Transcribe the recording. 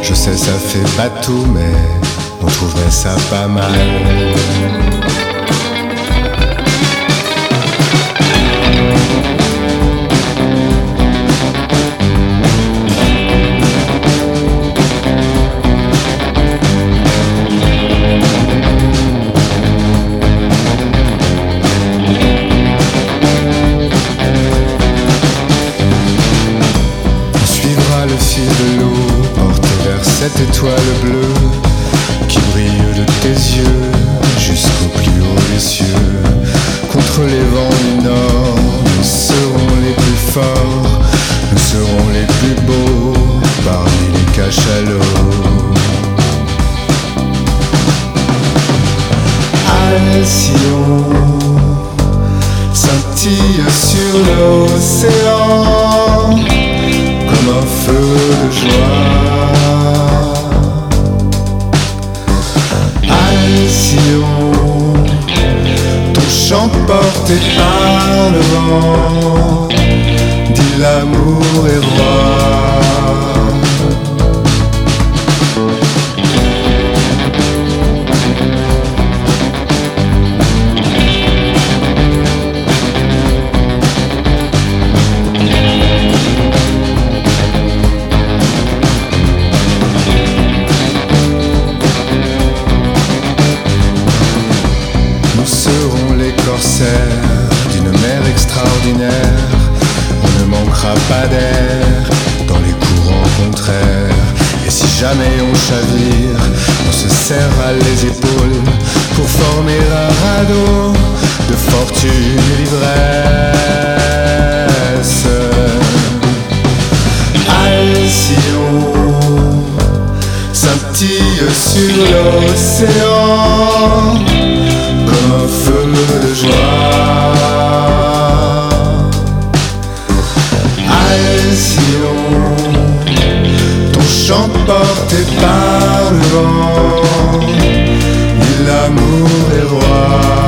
Je sais ça fait bateau mais on trouverait ça pas mal. Le fil de l'eau porté vers cette étoile bleue qui brille de tes yeux jusqu'au plus haut des cieux. Contre les vents du nord, nous serons les plus forts, nous serons les plus beaux parmi les cachalots. Alcyon scintille sur l'océan comme un feu de joie. Alcyon, ton chant porté par le vent, dit l'amour est roi. D'une mer extraordinaire, on ne manquera pas d'air dans les courants contraires. Et si jamais on chavire, on se serra les épaules pour former un radeau de fortune et d'ivresse. Alcyon scintille sur l'océan comme un feu de joie. Alcyon, ton chant porté par le vent, dit l'amour est roi.